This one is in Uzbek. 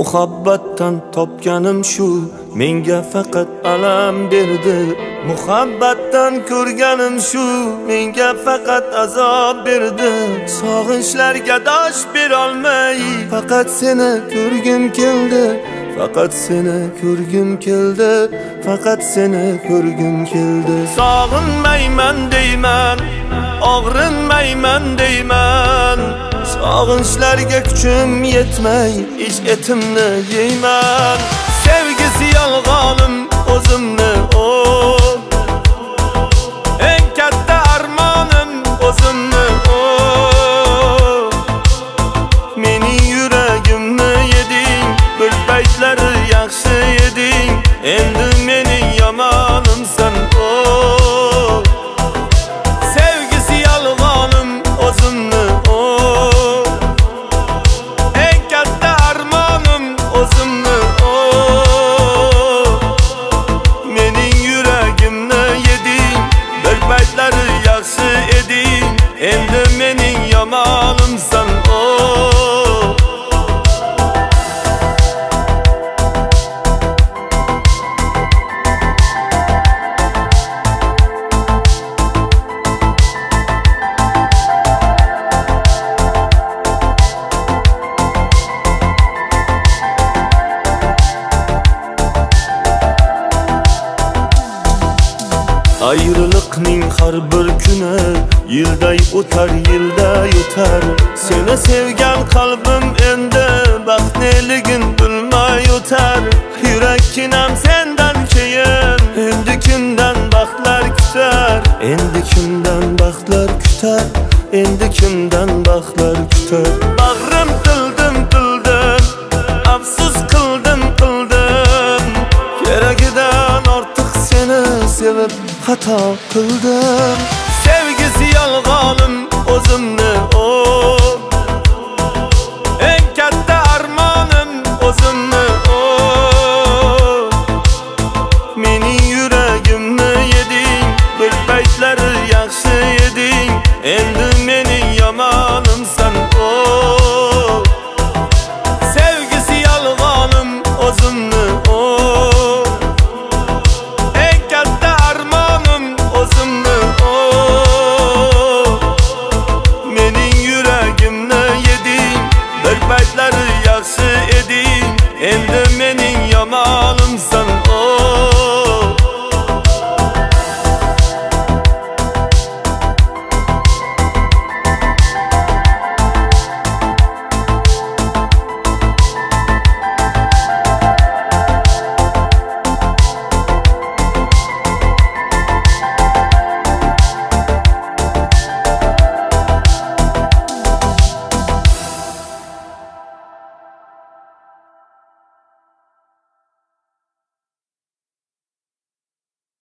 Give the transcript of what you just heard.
Muhabbatdan topganim shu, menga faqat alam berdi. Muhabbatdan ko'rganim shu, menga faqat azob berdi. Sog'inchlarga dosh berolmay, faqat seni ko'rgim keldi. Faqat seni ko'rgim keldi, faqat seni ko'rgim keldi. Sog'inmayman deyman, og'rinmayman deyman. Sog'inchlarga kuchim yetmay, ish etimni yeyman. Sevgisi yolg'onim o'zimni eng katta armonim o'zimni mening yuragimni yeding, bir paytlari yaxshi eding, endi mening yomonimsan sevgisi yolg'onim o'zimni eng katta armonim o'zimni mening yuragimni yeding, bir paytlari yaxshi eding, endi mening yomonimsan Ayrılıkning har bir kuni yilday o'tar, yilday o'tar. Seni sevgan qalbim endi baxtliligin bilmay o'tar. Yurakkinam sendan keyin endi kimdan baxtlar kutar, endi kimdan baxtlar kutar, endi kimdan baxtlar kutar. Bag'rim tildim, afsus qildim, keragidan ortiq seni sevib xato qildim.